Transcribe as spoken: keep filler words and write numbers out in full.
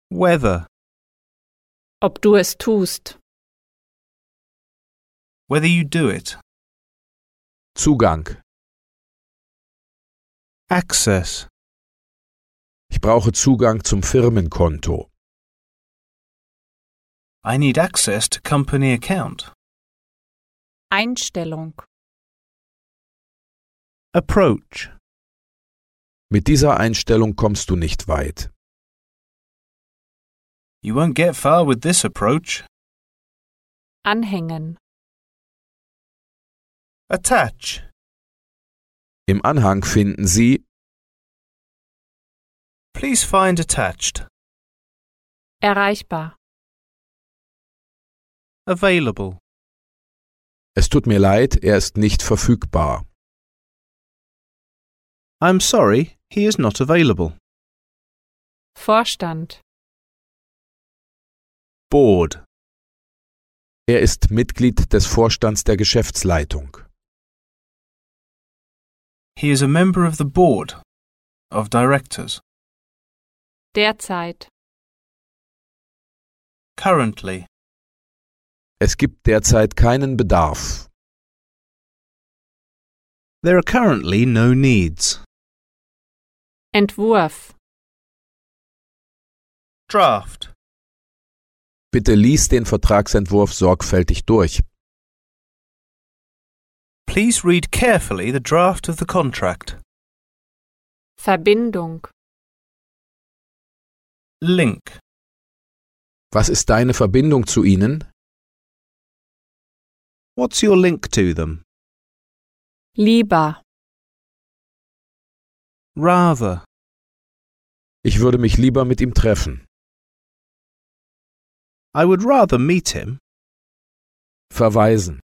Whether. Ob du es tust. Whether you do it. Zugang. Access. Ich brauche Zugang zum Firmenkonto. I need access to company account. Einstellung. Approach. Mit dieser Einstellung kommst du nicht weit. You won't get far with this approach. Anhängen. Attach. Im Anhang finden Sie Please find attached. Erreichbar. Available. Es tut mir leid, er ist nicht verfügbar. I'm sorry, he is not available. Vorstand. Board. Er ist Mitglied des Vorstands der Geschäftsleitung. He is a member of the board of directors. Derzeit. Currently. Es gibt derzeit keinen Bedarf. There are currently no needs. Entwurf. Draft. Bitte lies den Vertragsentwurf sorgfältig durch. Please read carefully the draft of the contract. Verbindung. Link. Was ist deine Verbindung zu ihnen? What's your link to them? Lieber. Rather. Ich würde mich lieber mit ihm treffen. I would rather meet him. Verweisen.